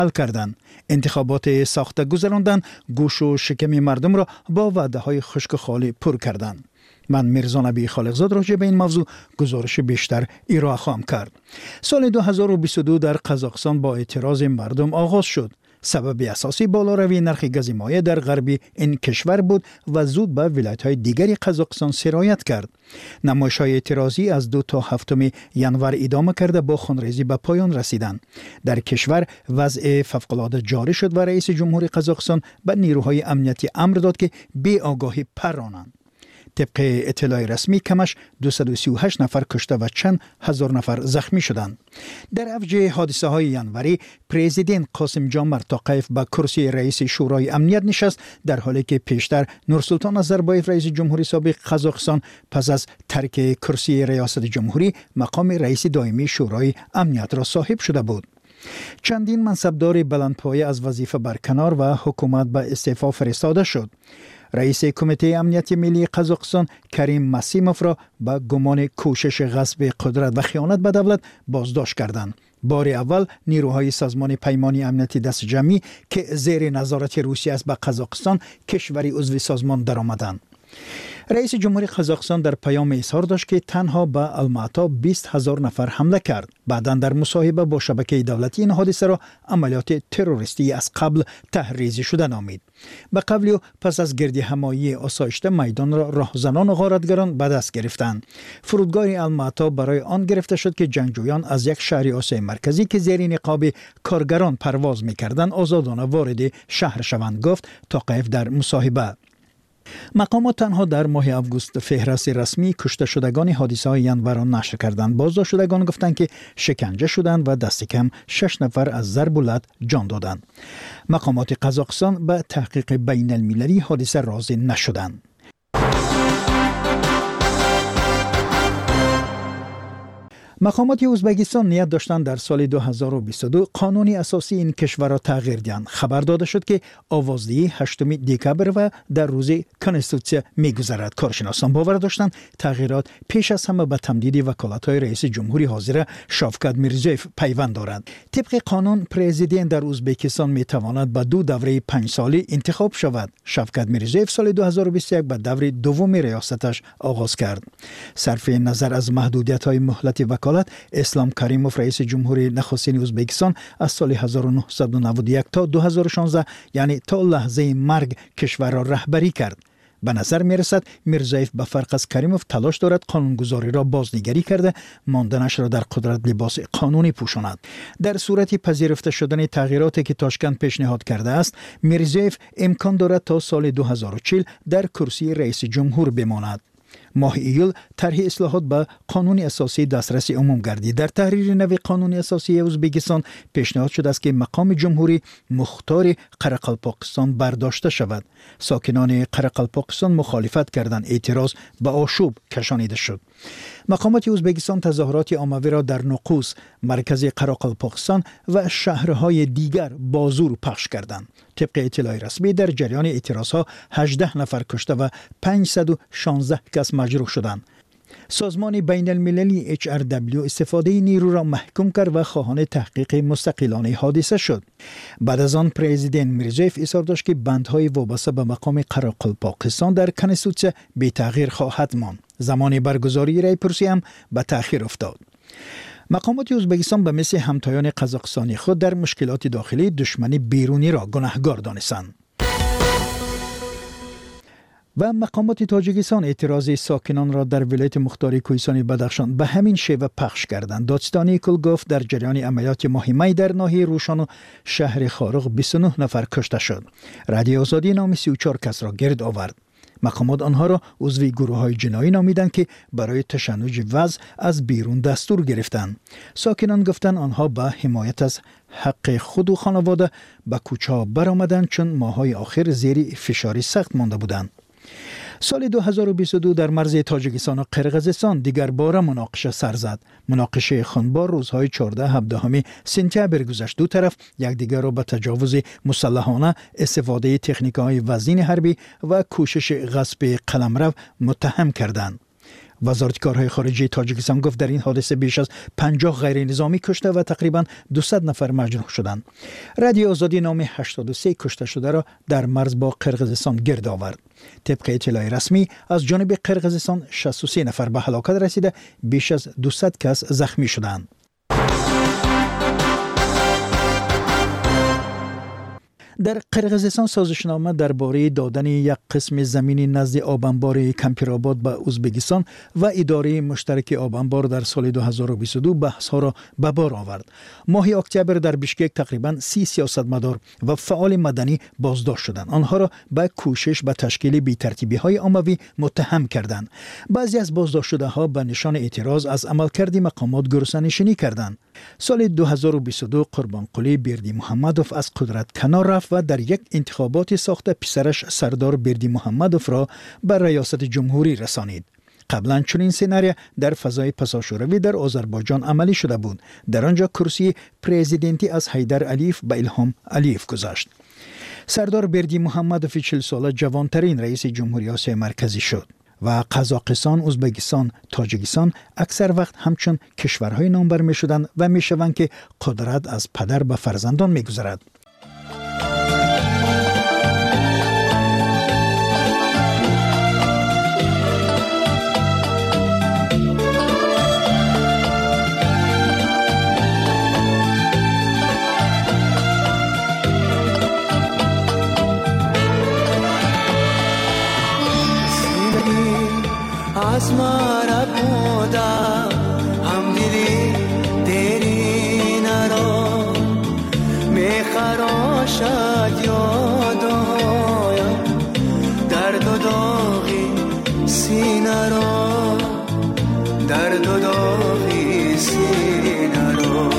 کردند. انتخابات ساخته گذراندن، گوش و شکم مردم را با وعده‌های خشک و خالی پر کردند. من میرزا نبی خالقزاد راجع به این موضوع گزارش بیشتر ارائه خواهم کرد. سال 2022 در قزاقستان با اعتراض مردم آغاز شد. سبب اساسی بالاروی نرخ گاز مایع در غرب این کشور بود و زود به ولایت‌های دیگری قزاقستان سرایت کرد. نمایش‌های اعتراضی از 2 تا 7 ینور ادامه کرده با خونریزی به پایان رسیدند. در کشور وضع فوق‌العاده جاری شد و رئیس جمهور قزاقستان به نیروهای امنیتی امر داد که بی آگاهی پرانند. طبق اطلاع رسمی کمش 238 نفر کشته و چند هزار نفر زخمی شدند. در اوج حادثه های ینوری پرزیدنت قاسم جان توقیف به کرسی رئیس شورای امنیت نشست، در حالی که پیشتر نورسلطان نظربایف رئیس جمهوری سابق قزاقستان پس از ترک کرسی ریاست جمهوری مقام رئیس دائمی شورای امنیت را صاحب شده بود. چندین منصبدار بلندپایه از وظیفه برکنار و حکومت به استعفا فرستاده شد. رئیس کمیته امنیت ملی قزاقستان کریم مسیموف را با گمان کوشش غصب قدرت و خیانت به دولت بازداشت کردند. بار اول نیروهای سازمان پیمانی امنیتی دست جمعی که زیر نظارت روسیه است به قزاقستان کشوری عضو سازمان درآمدند. رئیس جمهوری قزاقستان در پیام اظهار داشت که تنها به الماتا 20,000 نفر حمله کرد. بعداً در مصاحبه با شبکه دولتی این حادثه را عملیات تروریستی از قبل تحریزی شده نامید. به قبل و پس از گردهمایی آسایشته میدان را راهزنان و غارتگران به دست گرفتند. فرودگاه الماتا برای آن گرفته شد که جنگجویان از یک شهر آسیای مرکزی که زیر نقاب کارگران پرواز می‌کردند آزادانه وارد شهر شوند، گفت توقیف در مصاحبه. مقامات تنها در ماه اوگوست فهرست رسمی کشته شدگان حادثه های ینور نشر کردند. بازداشت شدگان گفتند که شکنجه شدند و دست کم 6 نفر از ضرب و لط جان دادند. مقامات قزاقستان به تحقیق بین المللی حادثه راضی نشدند. مقامات ازبکستان نیت داشتند در سال 2022 قانون اساسی این کشور را تغییر دهند. خبر داده شد که آوازدهی 8 دکبر و در روز کنستیتوسیه می‌گذرد. کارشناسان باور داشتند تغییرات پیش از همه به تمدید وکالت‌های رئیس جمهوری حاضر شافکت میرزیوف پیوند دارد. طبق قانون پرزیدنت در ازبکستان می‌تواند به 2 دوره 5 سالی انتخاب شود. شافکت میرزیوف سال 2021 به دوره دوم ریاستش آغاز کرد. صرف نظر از محدودیت‌های مهلت وکالت، اسلام کریموف رئیس جمهوری نخستین ازبکستان از سال 1991 تا 2016 یعنی تا لحظه مرگ کشور را رهبری کرد. به نظر می رسد میرزایف به فرق از کریموف تلاش دارد قانونگذاری را بازنگری کرده ماندنش را در قدرت لباس قانونی پوشاند. در صورت پذیرفته شدن تغییراتی که تاشکند پیشنهاد کرده است، میرزایف امکان دارد تا سال 2040 در کرسی رئیس جمهور بماند. ماه ایول طرح اصلاحات به قانون اساسی دسترسی عموم گردید. در تحریر نوی قانون اساسی ازبکستان پیشنهاد شده است که مقام جمهوری مختار قرقلپاکستان برداشته شود. ساکنان قرقلپاکستان مخالفت کردند. اعتراض به آشوب کشانیده شد. مقامات ازبکستان تظاهرات عمومی را در نقوس، مرکز قرقلپاکستان و شهرهای دیگر با زور پخش کردند. طبق اطلاع رسمی در جریان اعتراضها 18 نفر کشته و 516 کس مجروح شدند. سازمان بین المللی HRW استفاده نیرو را محکوم کرد و خواهان تحقیق مستقلانه حادثه شد. بعد از آن پرزیدنت میرزیوف اصرار داشت که بندهای وابسته به مقام قرقلپاکستان در کنستیتوسیه بی تغییر خواهد ماند. زمان برگزاری رای پرسی هم به تأخیر افتاد. مقامات ازبکستان به مثل همتایان قزاقستانی خود در مشکلات داخلی دشمن بیرونی را گناهکار دانستند. و مقامات تاجیکستان اعتراض ساکنان را در ولایت مختار کوهستانی بدخشان به همین شیوه پخش کردند. دادستانی کل گفت در جریان عملیات ماه می در ناحیه روشان و شهر خارق 29 نفر کشته شد. رادیو آزادی نام 34 کس را گرد آورد. مقامات آنها را عضو گروه‌های جنایی نامیدند که برای تشنج وضع از بیرون دستور گرفتند. ساکنان گفتند آنها به حمایت از حق خود و خانواده به کوچه‌ها برآمدند چون ماه‌های آخر زیر فشار سخت مانده بودند. سال 2022 در مرز تاجیکستان و قرقیزستان دیگر بار مناقشه سر زد. مناقشه خونبار روزهای 14-17 سپتامبر گذشت. دو طرف یکدیگر را به تجاوز مسلحانه، استفاده تکنیک‌های وزین حربی و کوشش غصب قلمرو متهم کردند. وزارت کارهای خارجه تاجیکستان گفت در این حادثه بیش از 50 غیر نظامی کشته و تقریبا 200 نفر مجروح شدند. رادیو آزادی نام 83 کشته شده را در مرز با قرقیزستان گرد آورد. طبق اطلاع رسمی از جانب قرقیزستان 63 نفر به هلاکت رسیده، بیش از 200 کس زخمی شدند. در قرقیزستان سازشنامه درباره دادن یک قسم زمین نزد آبانبار کمپیرآباد به ازبکستان و اداره مشترک آبانبار در سال 2022 بحث‌ها را به بار آورد. ماه اکتبر در بشکک تقریباً 30 سیاستمدار و فعال مدنی بازداشت شدند. آنها را به کوشش به تشکیل بی‌ترتیبی‌های عمومی متهم کردند. بعضی از بازداشت شده‌ها به نشان اعتراض از عملکرد مقامات گرسنه‌نشینی کردند. سال 2022 قربانقلی بردی محمدوف از قدرت کنار رفت و در یک انتخابات ساخته پسرش سردار بردی محمدوف را به ریاست جمهوری رسانید. قبلا چنین سناریو در فضای پساشوروی در آذربایجان عملی شده بود. در آنجا کرسی پرزیدنتی از حیدر علیف به الهام علیف گذشت. سردار بردی محمدوف 40 ساله جوانترین رئیس جمهوری آسیای مرکزی شد و قزاقستان، ازبکستان، تاجیکستان اکثر وقت همچون کشورهای نامبر می شدند و می شوند که قدرت از پدر به فرزندان می گذرد. آسمان بودا هم دیدی دیری نرو میخراشد یادایم درد و داغی سینه رو درد و داغی سینه رو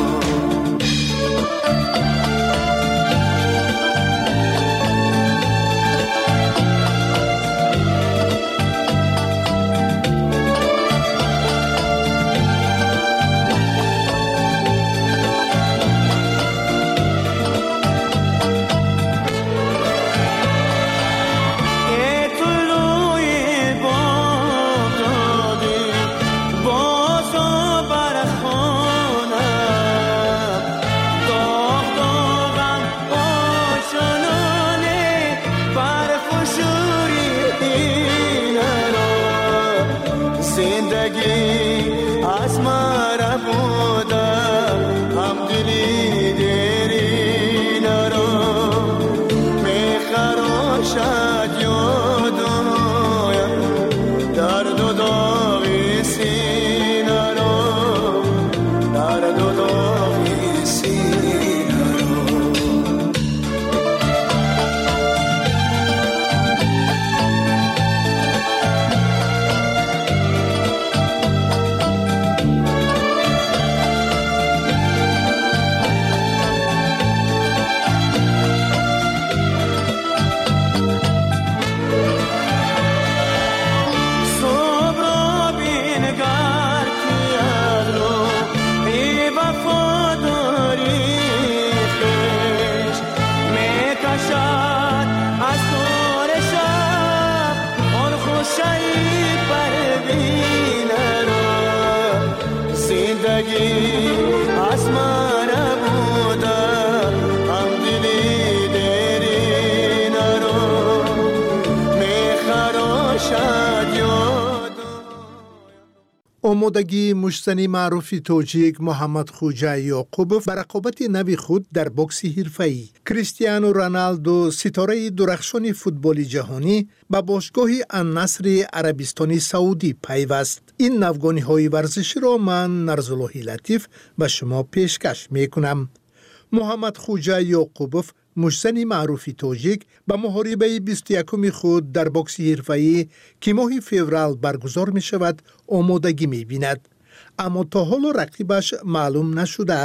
آمادگی مشتنی معروف توجیک محمد خوجا یعقوبوف بر رقابت نوی خود در بوکس حرفه‌ای. کریستیانو رونالدو ستاره درخشان فوتبال جهانی به باشگاه النصر عربستان سعودی پیوست. این نوگانی‌های ورزشی را من نرزالله لطیف به شما پیشکش می‌کنم. محمد خوجا یعقوبوف مشتنی معروف توجیک به محاربه 21 خود در بوکس حرفه‌ای که ماه فوریه برگزار می شود آمادگی می بیند. اما تا حالا رقیبش معلوم نشده است.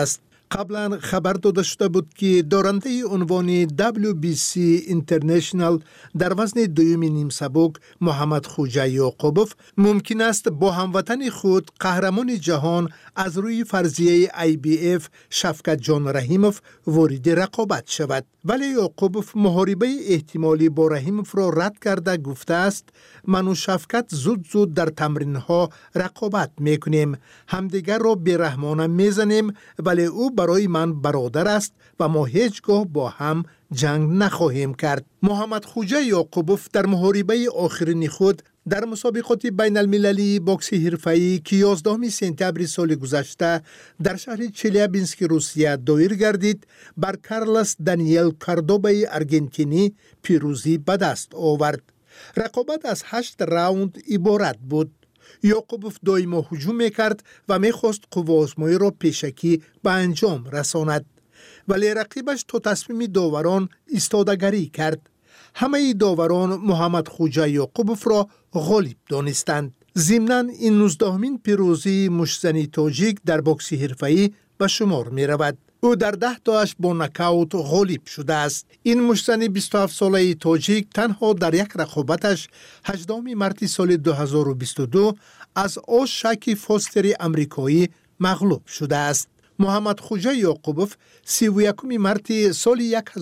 قبلا خبر داده شده بود که دارنده عنوان WBC اینترنشنال در وزن دوم نیم سبک محمد خوجه یعقوبوف ممکن است با هموطن خود قهرمان جهان از روی فرضیه IBF شفقت جان رحیموف وارد رقابت شود. ولی یعقوبوف محاربه احتمالی با رحیموف را رد کرده گفته است من و شفقت زود در تمرین ها رقابت میکنیم، همدیگر را بی‌رحمانه میزنیم، ولی او برای من برادر است و ما هیچگاه با هم جنگ نخواهیم کرد. محمد خوجه یعقوبوف در محاربه آخرین خود در مسابقات بین المللی بوکس حرفه‌ای که 11 سپتامبر سال گذشته در شهر چلیابینسک روسیه دایر گردید بر کارلوس دانیل کاردوبای ارژنتینی پیروزی به دست آورد. رقابت از 8 راوند عبارت بود. یعقوبوف دائما هجوم میکرد و میخواست قوه‌آزمایی را پیشکی به انجام رساند، ولی رقیبش تا تصمیم داوران ایستادگی کرد. همه داوران محمد خوجه یعقوبوف را غالب دانستند. ضمناً این 19مین پیروزی مشتزنی تاجیک در بوکس حرفه‌ای به شمار می رود. او در 10 تاش با نکاوت غالب شده است. این مشتزن 27 ساله تاجیک تنها در یک رقابتش 18 مارس سال 2022 از اوشاکی فوستری امریکایی مغلوب شده است. محمد خوجه یعقوبوف 31 مارس سال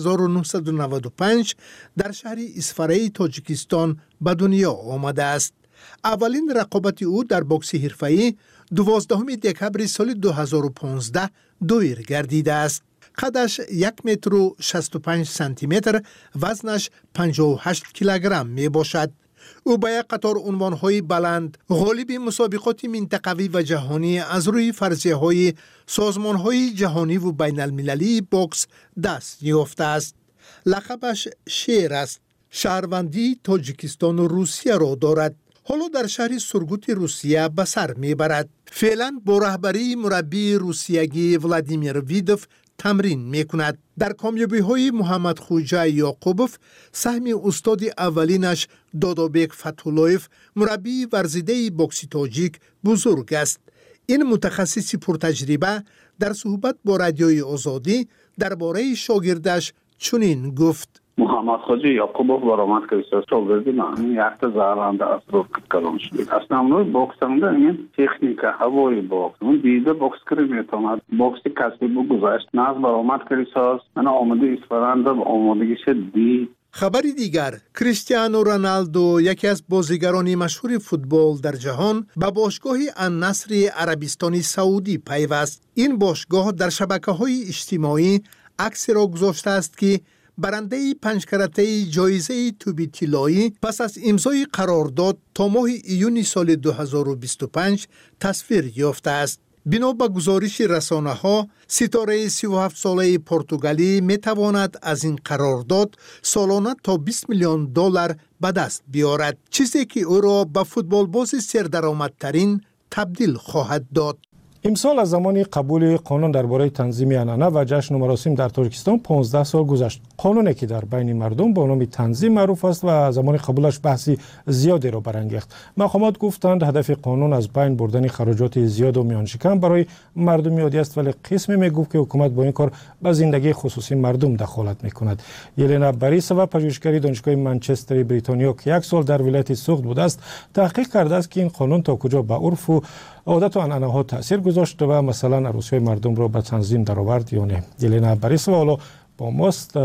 1995 در شهر اسفرای تاجیکستان به دنیا آمده است. اولین رقابت او در بوکس حرفه‌ای 12 دکمبر سال 2015 دایر گردیده است. قدش 1 متر و 65 سانتی متر، وزنش 58 کیلوگرم می باشد. او با یک قطار عنوان‌های بلند غالب مسابقات منطقوی و جهانی از روی فرضیه‌های سازمان‌های جهانی و بین المللی بوکس دست یافته است. لقبش شیر است. شهروندی تاجیکستان و روسیه را دارد. حالا در شهر سورگوت روسیه به سر میبرد. فعلا با رهبری مربی روسیگی ولادیمیر ویدوف تمرین میکند. در کامیابی های محمد خوجه یعقوبوف سهم استاد اولینش دادابک فتح‌اللهیف مربی ورزیده بوکس تاجیک بزرگ است. این متخصص پرتجربه در صحبت با رادیوی آزادی درباره شاگردش چنین گفت: محمد خوجه یعقوبوف برآمد که شاگردی من یک زارنده از رو کلان شد. основной боксында мен техника هوای بوکس اون دیده بوکس کری میتوند بوکس کسبی بگذاشت ناز برآمد که ساز من آمده اسفرانده و آمادگیش دید. خبری دیگر، کریستیانو رونالدو یکی از بازیگران مشهور فوتبال در جهان به باشگاه النصر عربستان سعودی پیوست. این باشگاه در شبکه‌های اجتماعی عکسی را گذاشته است که برنده 5 کرته جایزه توبی طلایی پس از امضای قرارداد تا ماه ایون سال 2025 تصویر یافته است. بنا به گزارش رسانه‌ها، ستاره 37 ساله پرتغالی می تواند از این قرارداد سالانه تا 20 میلیون دلار به دست بیارد، چیزی که او را به فوتبال باز سردرآمدترین تبدیل خواهد داد. امسال از زمان قبول قانون درباره تنظیم عنعنه و جشن و مراسم در ترکستان 15 سال گذشت. قانونی که در بین مردم با نام تنظیم معروف است و زمان قبولش بحثی زیادی را برانگیخت. مقامات گفتند هدف قانون از بین بردن خراجات زیاد و میانشکم برای مردم یادی است، ولی قسمی میگفت که حکومت با این کار به زندگی خصوصی مردم دخالت میکند. یلنا باریسووا پژوهشگر دانشگاه منچستر بریتانیا که 1 سال در ولایت سوخت بوده است، تحقیق کرده است که این قانون تا کجا به عرف و عادت و عنعنه ها تاثیر گذاشت و مثلا عروسی مردم را به تنظیم درآورد یا نه. یلنا باریسووا حالا با ماست.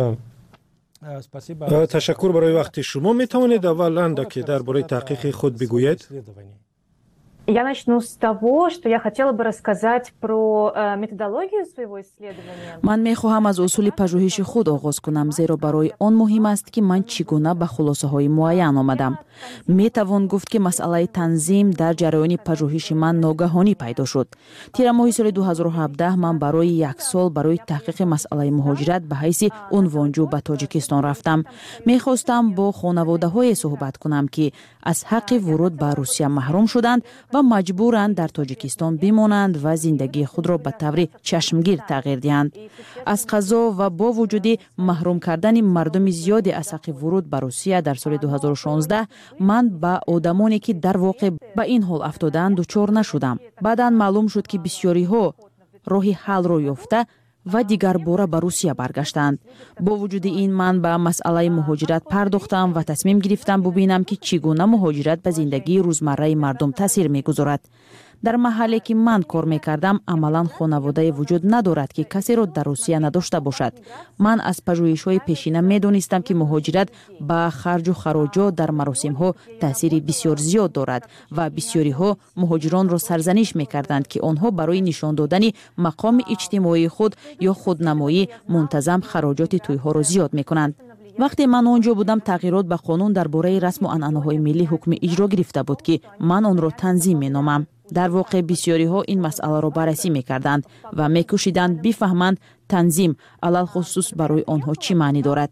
تشکر برای وقت شما. می توانید اولا که درباره تحقیق خود بگویید؟ Я начну с того, что я хотела бы рассказать про методологию своего исследования. من می‌خواهم از اصول پژوهش خود آغاز کنم، زیرا برای آن مهم است که من چگونه به خلاصه‌های معین آمدم. می‌توان گفت که مسئله تنظیم در جریان پژوهش من ناگهانی پیدا شد. تیر ماه سال 2017 من برای 1 سال برای تحقیق مسئله مهاجرت به حیث عنوانجو به تاجیکستان رفتم. می‌خواستم با خانواده‌های صحبت کنم که از حق ورود به روسیه محروم شدند و مجبورند در تاجیکستان بمانند و زندگی خود را به طور چشمگیر تغییر دهند. از قضا و با وجود محروم کردن مردم زیادی از حق ورود به روسیه در سال 2016 من با آدمانی که در واقع به این حال افتادند دچار نشدم. بعداً معلوم شد که بسیاری ها راه حل را یافته و دیگر باره به روسیه برگشتند. با وجود این من به مسئله مهاجرت پرداختم و تصمیم گرفتم ببینم که چگونه مهاجرت به زندگی روزمره مردم تاثیر میگذارد. در محلی که من کار میکردم عملا خانواده وجود ندارد که کسی را در روسیه نداشته باشد. من از پژوهش‌های پیشینه میدونستم که مهاجرت با خرج و خراجات در مراسم‌ها تاثیر بسیار زیاد دارد و بسیاری‌ها مهاجران را سرزنش میکردند که آنها برای نشان دادن مقام اجتماعی خود یا خودنمایی منتظم خراجات توی‌ها را زیاد میکنند. وقتی من آنجا بودم تغییرات به قانون درباره رسم و عنعنه‌های ملی حکم اجرا گرفته بود که من آن را تنظیم مینامم. در واقع بسیاری ها این مسئله را بررسی میکردند و میکوشیدند بفهمند تنظیم علل خصوص برای آنها چی معنی دارد.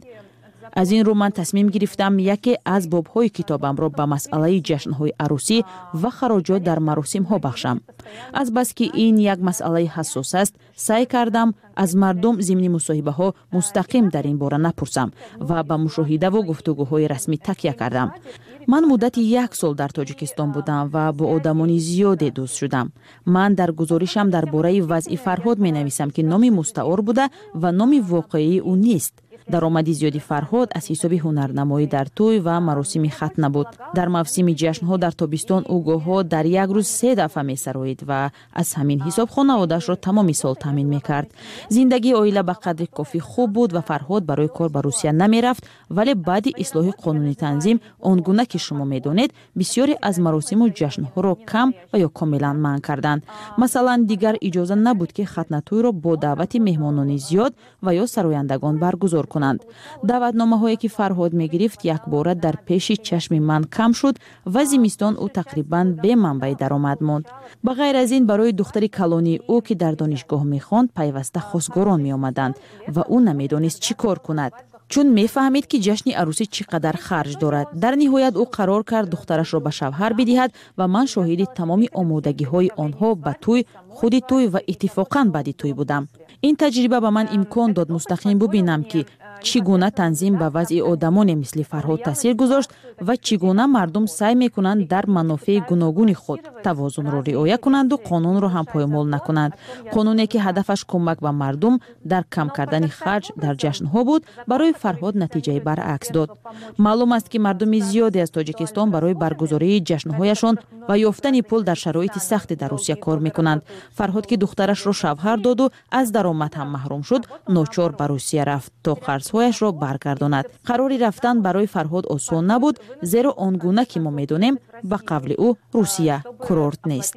از این رو من تصمیم گرفتم یکی از باب‌های کتابم را به مسئله جشن‌های عروسی و خراجات در مراسم‌ها بخشم. از بس که این یک مسئله حساس است، سعی کردم از مردم ضمن مصاحبه‌ها مستقیم در این باره نپرسم و به مشاهده و گفتگوهای رسمی تکیه کردم. من مدت 1 سال در تاجیکستان بودم و با آدمان زیادی دوست شدم. من در گزارشم درباره وضع فرهاد می‌نویسم که نام مستعار بوده و نام واقعی او نیست. درآمد زیادی فرهاد از حساب هنرنمایی در توی و مراسم ختنه بود. در موسم جشن‌ها در تابستان او گاه‌ها در یک روز 3 دفعه می‌سرایید و از همین حساب خانواده‌اش را تمام سال تامین می‌کرد. زندگی عائله به قدر کافی خوب بود و فرهاد برای کار به روسیه نمی‌رفت، ولی بعد اصلاح قانونی تنظیم آنگونه که شما می‌دانید بسیاری از مراسم و جشن‌ها را کم و یا کاملا منع کردند. مثلا دیگر اجازه نبود که ختنه توی را با دعوت مهمانان زیاد و یا سرایندگان برگزار کنند. دعوتنامه‌هایی که فرهاد می‌گرفت یک بار در پیش چشم من کم شد و زمستان او تقریباً به منبع درآمد ماند. به غیر از این برای دختری کلانی او که در دانشگاه می‌خواند پیوسته خواستگاران می‌آمدند و او نمی‌دانست چی کار کند. چون می‌فهمید که جشن عروسی چقدر خرج دارد. در نهایت او قرار کرد دخترش را به شوهر بدهد و من شاهد تمام آمادگی‌های آنها به توی، خود توی و اتفاقاً بعد توی بودم. این تجربه به من امکان داد مستقیم ببینم که چگونه تنظیم به وضع آدمان مثل فرهاد تاثیر گذاشت و چگونه مردم سعی میکنند در منافع گوناگون خود توازن را رعایت کنند و قانون را هم پایمال نکنند. قانونی که هدفش کمک به مردم در کم کردن خرج در جشن‌ها بود برای فرهاد نتیجه برعکس داد. معلوم است که مردم زیادی از تاجیکستان برای برگزاری جشن‌هایشان و یافتن پول در شرایط سخت در روسیه کار میکنند. فرهاد که دخترش را شوهر داد و از درآمد هم محروم شد، ناچار به روسیه رفت تا قرض‌هایش را برگرداند. قراری رفتن برای فرهاد آسان نبود، زیرا آنگونه که ما می‌دانیم به قول او روسیه کورورت نیست.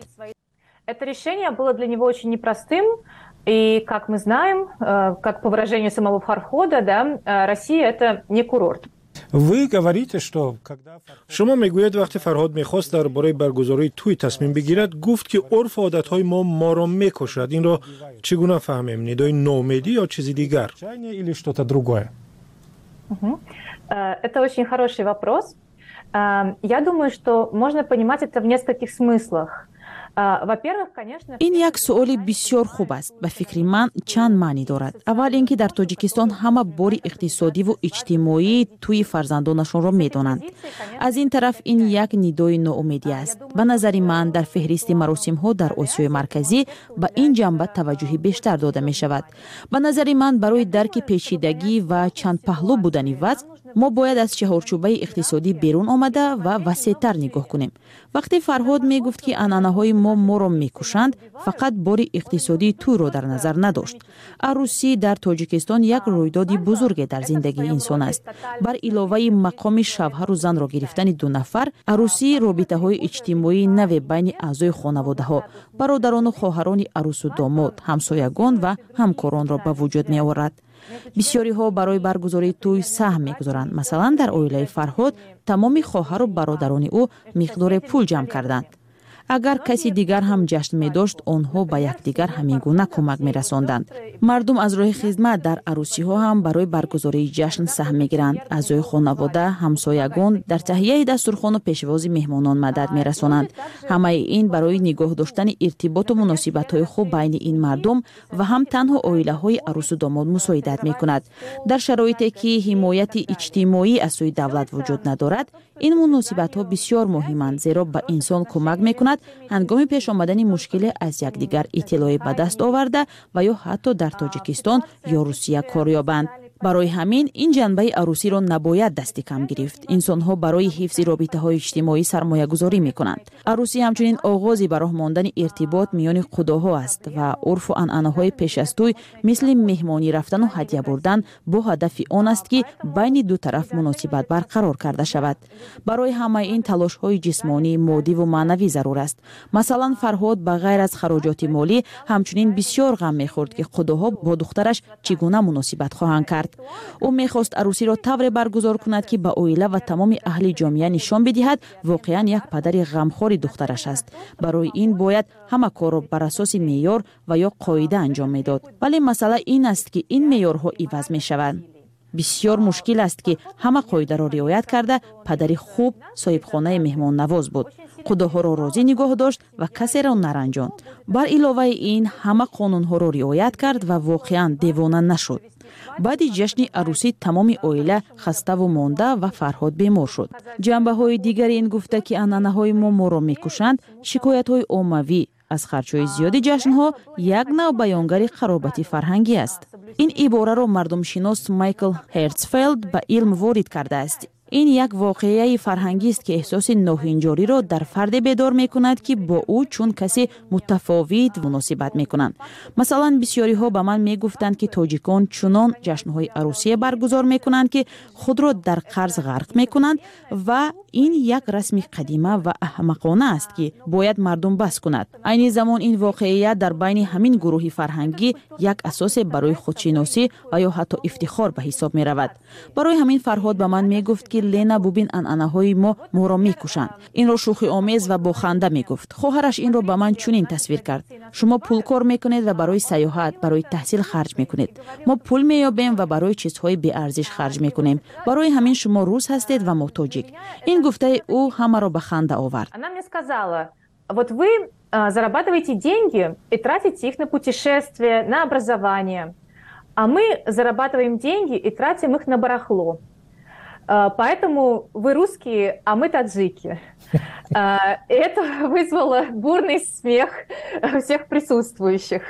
Это решение было для него очень непростым, и, как мы знаем, как по выражению самого Фархода, да, Россия – это не курорт. شما میگوید وقتی فرهاد میخواست درباره برگزاری توی تصمیم بگیرد گفت که عرف و عادتهای ما را میکشد. این را چگونه فهمیم؟ ندای نومیدی یا چیزی دیگر؟ Это очень хороший вопрос. Я думаю, что можно понимать это в нескольких смыслах. این یک سوال بسیار خوب است. به فکر من چند معنی دارد. اول اینکه در تاجیکستان همه بار اقتصادی و اجتماعی توی فرزندانشان را میدانند. از این طرف این یک ندای ناامیدی است. به نظر من در فهرست مراسم ها در آسیای مرکزی به این جنبه توجه بیشتر داده می شود. به نظر من برای درک پیچیدگی و چند پهلو بودن وضع ما باید از چهارچوبه اقتصادی بیرون آمده و وسیع‌تر نگاه کنیم. وقتی فرهاد می گفت که عنعنه‌های ما را میکشند، فقط بار اقتصادی تو را در نظر نداشت. عروسی در تاجیکستان یک رویداد بزرگ در زندگی انسان است. بر علاوه مقام شوهر و زن را گرفتن 2 نفر، عروسی رابطه‌های اجتماعی نو بین اعضای خانواده‌ها، برادران و خواهران عروس و داماد، همسایگان و همکاران را به وجود می آورد. بسیاری ها برای برگزاری توی سهم میگذارند. مثلا در عائله فرهاد تمام خواهر و برادران او مقدار پول جمع کردند. اگر کسی دیگر هم جشن می داشت، آنها به یکدیگر همین گونه کمک می رساندند. مردم از راه خدمت در عروسی ها هم برای برگزاری جشن سهم می گیرند. اعضای خانواده، همسایگان در تهیه دسترخوان و پیشواز مهمانان مدد می رسانند. همه این برای نگاه داشتن ارتباط و مناسبت های خوب بین این مردم و هم تنها عائله های عروس و داماد مساعدت می کند. در شرایطی که حمایت اجتماعی از سوی دولت وجود ندارد، این مناسبت ها بسیار مهمند، زیرا به انسان کمک می کند میکند هنگام پیش آمدن مشکل از یکدیگر اطلاعی به دست آورده و یا حتی در تاجیکستان یا روسیه کار یابند. برای همین این جنبه عروسی را نباید دست کم گرفت. انسان‌ها برای حفظ رابطه‌های اجتماعی سرمایه‌گذاری می‌کنند. عروسی همچنین آغازی به راه ماندن ارتباط میان خداها است و عرف و عنعنه‌های پیش از توی مثل مهمانی رفتن و هدیه بردن با هدف آن است که بین دو طرف مناسبت برقرار کرده شود. برای همه این تلاش‌های جسمانی، مادی و معنوی ضرور است. مثلا فرهاد به غیر از خراجات مالی همچنین بسیار غم می‌خورد که خداها با دخترش چگونه مناسبت خواهند کرد. او میخواست عروسی را طوری برگزار کند که به عائله و تمام اهل جامعه نشان بدهد واقعا یک پدر غمخوار دخترش است. برای این باید همه کار را بر اساس معیار و یا قاعده انجام میداد. ولی مسئله این است که این معیارها عوض میشوند. بسیار مشکل است که همه قاعده را رعایت کرده پدری خوب صاحب خانه مهمان نواز بود. خداها را راضی نگاه داشت و کسی را نرنجاند. بر علاوه این همه قانونها را رعایت کرد و واقعا دیوانه نشد. بعد جشن عروسی تمام عائله خسته و مانده و فرهاد بیمار شد. جنبه های دیگری این گفته که عنعنه های ما را میکشند. شکایت های عمومی از خرچهای زیاد جشن ها یک نوع بیانگر خرابت فرهنگی است. این عباره را مردم شناس مایکل هرتزفلد به علم وارد کرده است. این یک واقعه فرهنگی است که احساس ناهنجاری را در فرد بیدار می کند که با او چون کسی متفاوت مناسبت می کنند. مثلا بسیاری ها به من می گفتند که تاجیکان چنان جشن‌های عروسی برگزار می کنند که خود را در قرض غرق می کنند و این یک رسم قدیمه و احمقانه است که باید مردم بس کند. عین زمان این واقعیت در بین همین گروه فرهنگی یک اساس برای خودشناسی و یا حتی افتخار به حساب می رود. برای همین فرهاد به من می گفت که لینا ببین عنعنه‌های ما را میکشند. این را شوخی آمیز و با خنده میگفت. خواهرش این را به من چنین تصویر کرد. شما پول کار میکنید و برای سیاحت، برای تحصیل خرج میکنید. ما پول مییابیم و برای چیزهای بی ارزش خرج میکنیم. برای همین شما روس هستید و ما تاجیک. این گفته او همه را به خنده آورد. Она мне сказала: "Вот вы зарабатываете деньги и тратите их на путешествия, на образование. А мы зарабатываем деньги и тратим их на барахло. Поэтому вы русские, а мы таджики". Это вызвало бурный смех всех присутствующих.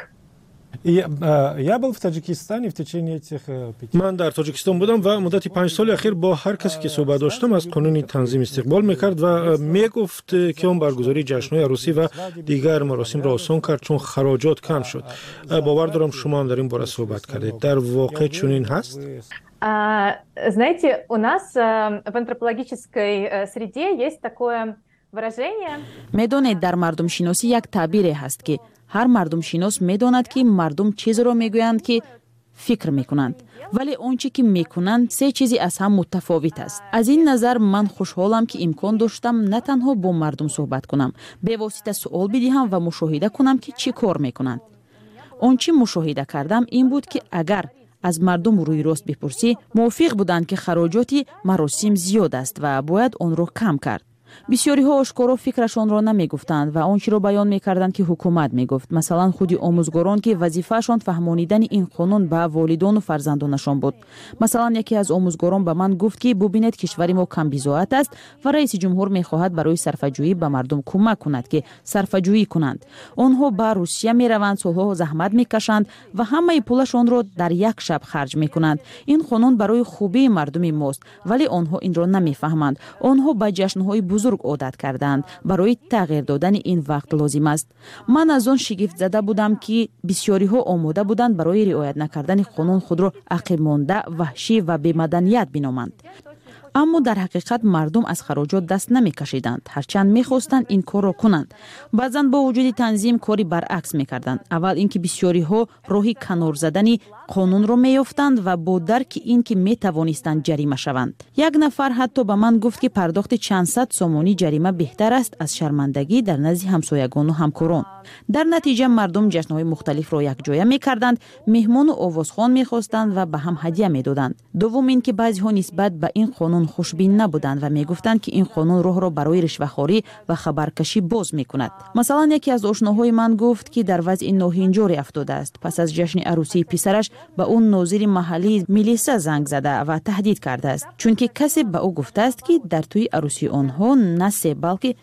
Я был в Таджикистане в течение этих 5 من در تاجیکستان بودم و مدت 5 سال اخیر با هر کسی که صحبت داشتم از قانون تنظیم استقبال میکرد و میگفت که اون برگزاری جشن‌های عروسی و دیگر مراسم را آسان کرد چون خراجات کم شد. باور دارم شما هم در این باره صحبت کردید. در واقع چنین هست؟ Знаете, у нас в антропологической среде есть такое выражение. میدونید در مردم شناسی یک تعبیری هست که هر مردم شناس میداند که مردم چیز را میگویند که فکر میکنند، ولی آنچه که میکنند سه چیزی از هم متفاوت است. از این نظر من خوشحالم که امکان داشتم نه تنها با مردم صحبت کنم، به واسطه سوال بدهم و مشاهده کنم که چی کار میکنند. آنچه مشاهده کردم این بود که اگر از مردم روی راست بپرسی موافق بودند که خراجات مراسم زیاد است و باید آن را کم کرد. بسیاری ها آشکارا فکرشان را نمی گفتند و آنچه را بیان می کردند که حکومت می گفت. مثلا خودی آموزگاران که وظیفه‌شان فهمانیدن این قانون به والدان و فرزندانشان بود. مثلا یکی از آموزگاران به من گفت که ببینید کشور ما کم بی‌ضابط است و رئیس جمهور می خواهد برای صرفه‌جویی به مردم کمک کند که صرفه‌جویی کنند. آنها به روسیه می روند، سالها زحمت می کشند و همه پولشان را در یک شب خرج می کنند. این قانون برای خوبی مردم ماست، ولی آنها این را نمی فهمند. آنها به جشن‌های بزرگ عادت کردند. برای تغییر دادن این وقت لازم است. من از آن شگفت زده بودم که بسیاری ها آماده بودند برای رعایت نکردن قانون خود را عقب مانده، وحشی و بی‌مدنیت بنامند. اما در حقیقت مردم از خراجات دست نمی کشیدند، هرچند می خواستند این کار را کنند. بعضاً با وجود تنظیم کاری برعکس می کردند. اول اینکه بسیاری ها راهی کنار زدن قانون را می یافتند و با درک اینکه می توانستند جریمه شوند. یک نفر حتی به من گفت که پرداخت چند صد سومانی جریمه بهتر است از شرمندگی در نزد همسایگان و همکاران. در نتیجه مردم جشن‌های مختلف را یک جایه می کردند، مهمان و آوازخوان می خواستند و به هم هدیه می دادند. دوم اینکه بعضی‌ها نسبت به این قانون خوشبین نبودند و می گفتند که این قانون راه را برای رشوه‌خواری و خبرکشی باز می کند. مثلا یکی از آشناهای من گفت که در وضع ناهنجاری افتاده است. پس از جشن عروسی پسرش به اون ناظر محلی میلیسا زنگ زده و تهدید کرده است، چون که کسی به او گفته است که در توی عروسی آنها نه 3 بلکه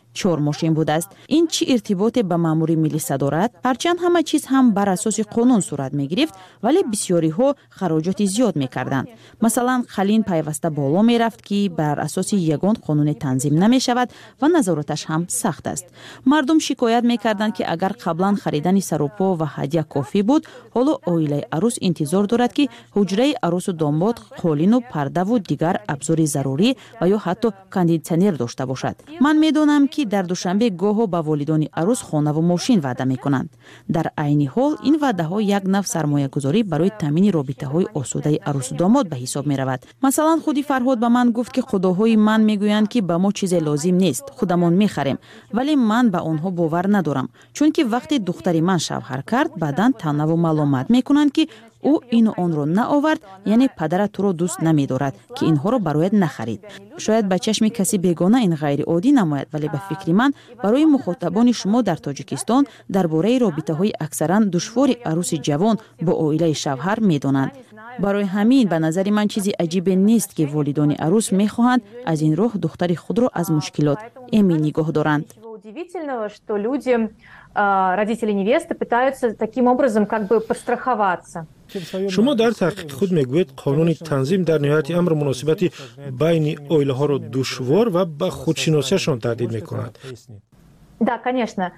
4 ماشین بوده است. این چی ارتباط به مامور ملیسا دارد؟ هرچند همه چیز هم بر اساس قانون صورت می گرفت، ولی بسیاری ها خراجات زیاد می کردند. مثلا خلین پیوسته بالا می رفت که بر اساس یگان قانون تنظیم نمی شود و نظارتش هم سخت است. مردم شکایت می کردند که اگر قبلا خریدن سروپا و هدیه کافی بود، حالا عائله عروس انتظار دارد که حجره عروس و داماد قالین و پرده و دیگر ابزار ضروری و یا حتی کاندیشنر داشته باشد. من میدانم که در دوشنبه گاهو به والدان عروس خانه و ماشین وعده میکنند. در عین حال این وعده ها یک نوع سرمایه گذاری برای تامین رابطه های آسوده عروس و داماد به حساب می رود. مثلا خودی فرهاد به من گفت که خداهای من میگویند که به ما چیز لازم نیست، خودمان میخریم، ولی من به آنها باور ندارم، چون که وقتی دختری من شوهر کرد بعداً تنها و ملامت میکنند که او این و آن رو نآورد، یعنی پدرت تو رو دوست نمی‌دارد که اینها رو برایت نخرید. شاید به چشم کسی بیگانه این غیر عادی نماید، ولی به فکر من برای مخاطبان شما در تاجیکستان درباره رابطه‌های اکثرا دشوار عروس جوان با عائله شوهر می‌دانند. برای همین به نظر من چیزی عجیب نیست که والدان عروس می‌خواهند از این راه دختر خود را از مشکلات امن نگاه دارند. Родители невесты пытаются таким образом как бы подстраховаться. شما در تحقیق خود میگویید قانون تنظیم در نهایت امر مناسبت بین عائله ها را دشوار و به خودشناسیشان تهدید میکند. Да, конечно.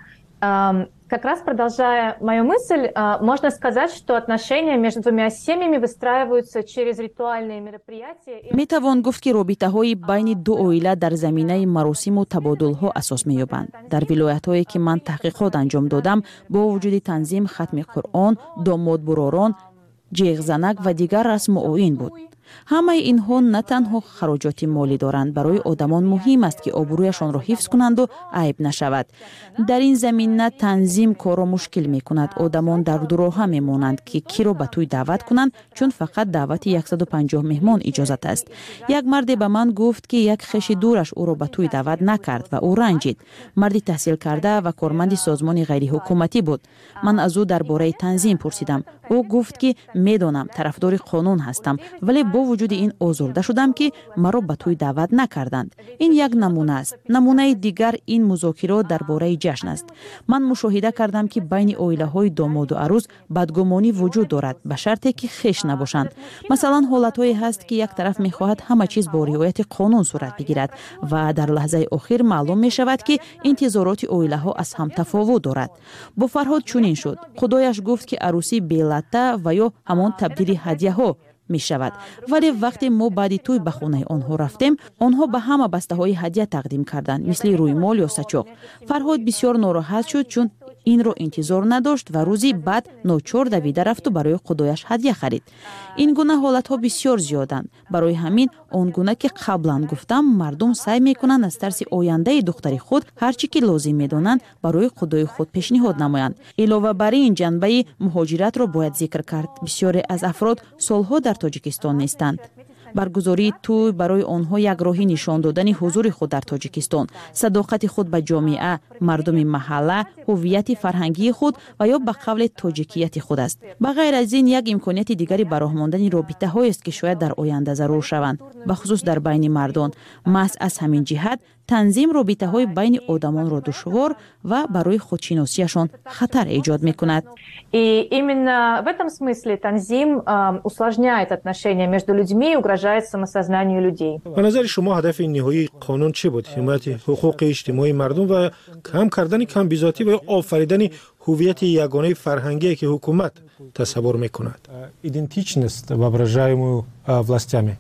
Как раз продолжая мою мысль, можно сказать, что отношения между двумя семьями выстраиваются через ритуальные мероприятия. میتوان گفت که رابطه‌های بین دو عائله در زمینه مراسم و تبادل‌ها اساس می‌یابند. در ولایت‌هایی که من تحقیقات انجام دادم، با وجود تنظیم ختم قرآن، داماد براران، جیغ زنک و دیگر رسم و آیین بود. همه اینها نه تنها خراجات مالی دارند، برای آدمان مهم است که آبرویشان را حفظ کنند و عیب نشود. در این زمینه تنظیم کار را مشکل می کند. آدمان در دو راه می مانند که کی را به توی دعوت کنند، چون فقط دعوت 150 مهمان اجازت است. یک مرد به من گفت که یک خویش دورش او را به توی دعوت نکرد و او رنجید. مردی تحصیل کرده و کارمند سازمان غیر حکومتی بود. من از او درباره تنظیم پرسیدم. او گفت که میدانم طرفدار قانون هستم، ولی با وجود این آزرده شدم که مرا به توی دعوت نکردند. این یک نمونه است. نمونه دیگر این مذاکرات درباره جشن است. من مشاهده کردم که بین عائله‌های داماد و عروس بدگمانی وجود دارد، به شرطی که خویش نباشند. مثلا حالت‌هایی هست که یک طرف می‌خواهد همه چیز با رعایت قانون صورت بگیرد و در لحظه آخر معلوم می‌شود که انتظارات عائله‌ها از هم تفاوت دارد. با فرهاد چنین شد. خدایش گفت که عروسی بی‌لطه و یا همان تبدیل هدیه‌ها می شود، ولی وقتی ما بعد توی به خانه آنها رفتیم، آنها به همه بسته های هدیه تقدیم کردند، مثل رویمال یا سچاق. فرهاد بسیار ناراحت شد چون این رو انتظار نداشت و روزی بعد ناچار دویده رفت و برای خدایش هدیه خرید. این گونه حالت ها بسیار زیادند. برای همین آن گونه که قبلا گفتم، مردم سعی میکنند از ترس آینده دختر خود هر چی که لازم میدانند برای خدای خود پیشنهاد نمایند. علاوه بر این جنبه مهاجرت را باید ذکر کرد. بسیاری از افراد سالها در تاجیکستان نیستند. برگزاری توی برای آنها یک راهی نشان دادن حضور خود در تاجیکستان، صداقت خود به جامعه، مردم محله، هویت فرهنگی خود و یا به قول تاجیکیت خود است. به غیر از این یک امکانیت دیگری برای ماندن رابطه هایی است که شاید در آینده ضرور شوند، به خصوص در بین مردان. محض از همین جهت تنظیم رابطه های بین آدمان را دشوار و برای خودشناسیشان خطر ایجاد میکند. И именно в этом смысле танзим усложняет отношения между людьми и угрожает самосознанию людей. به نظر شما هدف نهایی قانون چه بود؟ حمایت حقوق اجتماعی مردم و کم کردن کم بیزاتی و آفریدن هویت یگانه فرهنگی که حکومت تصور میکند. Идентичность, воображаемую властями.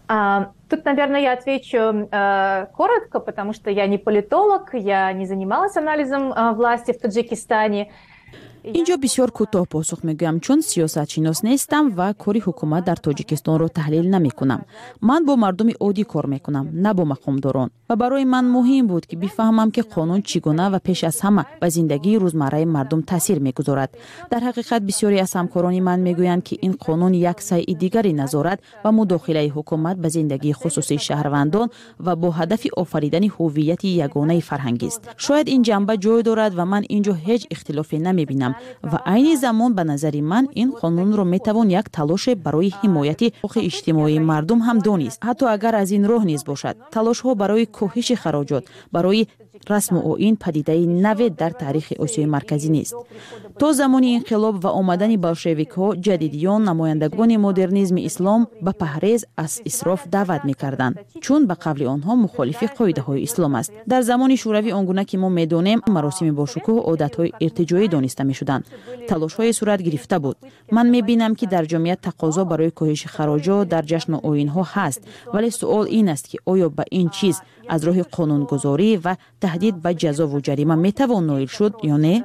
Тут, наверное, я отвечу коротко, потому что я не политолог, я не занималась анализом власти в Таджикистане. اینجا بسیار کوتاه پاسخ میگویم، چون سیاست شناس نیستم و کاری حکومت در تاجیکستان را تحلیل نمی کنم. من با مردم عادی کار میکنم، نه با مقامداران، و برای من مهم بود که بفهمم که قانون چگونه و پیش از همه به زندگی روزمره مردم تاثیر میگذارد. در حقیقت بسیاری از همکاران من میگویند که این قانون یک سعی دیگری نظارت و مداخله حکومت به زندگی خصوصی شهروندان و با هدف آفریدن هویت یگانه فرهنگی است. شاید این جنبه جای دارد و من اینجا هیچ اختلافی نمیبینم و عین زمان به نظر من این قانون را میتوان یک تلاش برای حمایت حقوق اجتماعی مردم هم دانست، حتی اگر از این راه نیز باشد. تلاش ها برای کوهش خراجات برای رسم آیین پدیده نو در تاریخ آسیای مرکزی نیست. تا زمان انقلاب و آمدن بلشویک‌ها جدیدیان نمایندگان مدرنیسم اسلام به پرهیز از اسراف دعوت می‌کردند، چون به قول آنها مخالف قاعده‌های اسلام است. در زمان شوروی آنگونه که ما می‌دانیم مراسم با شکوه عادت‌های ارتجاعی دانسته می‌شدند. تلاش‌های صورت گرفته بود. من می‌بینم که در جمعیت تقاضا برای کاهش خراجات در جشن آیین‌ها هست، ولی سوال این است که آیا به این چیز از راه قانونگذاری و تهدید به جزا و جریمه میتوان نائل شد یا نه؟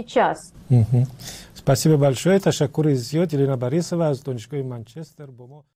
Спасибо большое. تشکر زیاد. یلینا بریسова از دانشگاه منچستر با ما